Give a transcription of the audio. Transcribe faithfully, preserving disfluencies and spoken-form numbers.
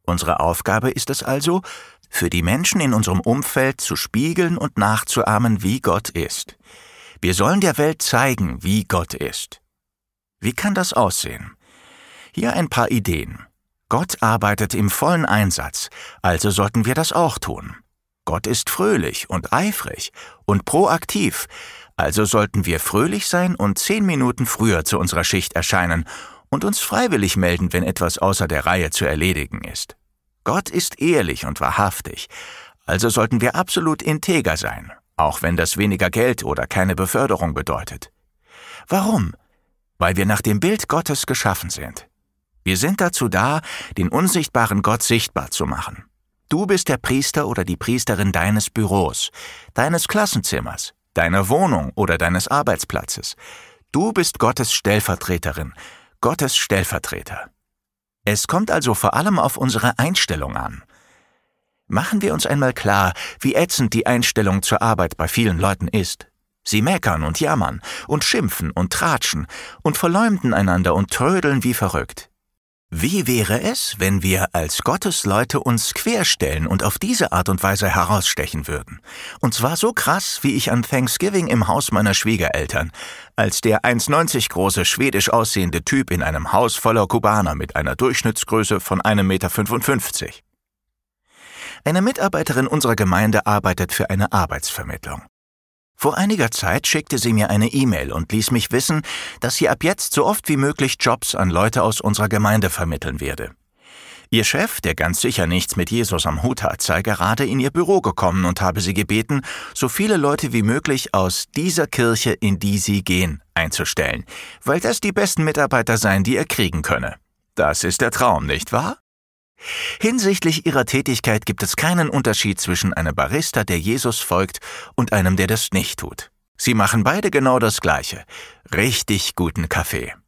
Unsere Aufgabe ist es also, für die Menschen in unserem Umfeld zu spiegeln und nachzuahmen, wie Gott ist. Wir sollen der Welt zeigen, wie Gott ist. Wie kann das aussehen? Hier ein paar Ideen. Gott arbeitet im vollen Einsatz, also sollten wir das auch tun. Gott ist fröhlich und eifrig und proaktiv, also sollten wir fröhlich sein und zehn Minuten früher zu unserer Schicht erscheinen und uns freiwillig melden, wenn etwas außer der Reihe zu erledigen ist. Gott ist ehrlich und wahrhaftig, also sollten wir absolut integer sein, auch wenn das weniger Geld oder keine Beförderung bedeutet. Warum? Weil wir nach dem Bild Gottes geschaffen sind. Wir sind dazu da, den unsichtbaren Gott sichtbar zu machen. Du bist der Priester oder die Priesterin deines Büros, deines Klassenzimmers, deiner Wohnung oder deines Arbeitsplatzes. Du bist Gottes Stellvertreterin, Gottes Stellvertreter. Es kommt also vor allem auf unsere Einstellung an. Machen wir uns einmal klar, wie ätzend die Einstellung zur Arbeit bei vielen Leuten ist. Sie meckern und jammern und schimpfen und tratschen und verleumden einander und trödeln wie verrückt. Wie wäre es, wenn wir als Gottesleute uns querstellen und auf diese Art und Weise herausstechen würden? Und zwar so krass, wie ich an Thanksgiving im Haus meiner Schwiegereltern, als der eins Komma neunzig große schwedisch aussehende Typ in einem Haus voller Kubaner mit einer Durchschnittsgröße von ein Meter fünfundfünfzig. Eine Mitarbeiterin unserer Gemeinde arbeitet für eine Arbeitsvermittlung. Vor einiger Zeit schickte sie mir eine E-Mail und ließ mich wissen, dass sie ab jetzt so oft wie möglich Jobs an Leute aus unserer Gemeinde vermitteln werde. Ihr Chef, der ganz sicher nichts mit Jesus am Hut hat, sei gerade in ihr Büro gekommen und habe sie gebeten, so viele Leute wie möglich aus dieser Kirche, in die sie gehen, einzustellen, weil das die besten Mitarbeiter seien, die er kriegen könne. Das ist der Traum, nicht wahr? Hinsichtlich ihrer Tätigkeit gibt es keinen Unterschied zwischen einem Barista, der Jesus folgt, und einem, der das nicht tut. Sie machen beide genau das Gleiche: richtig guten Kaffee.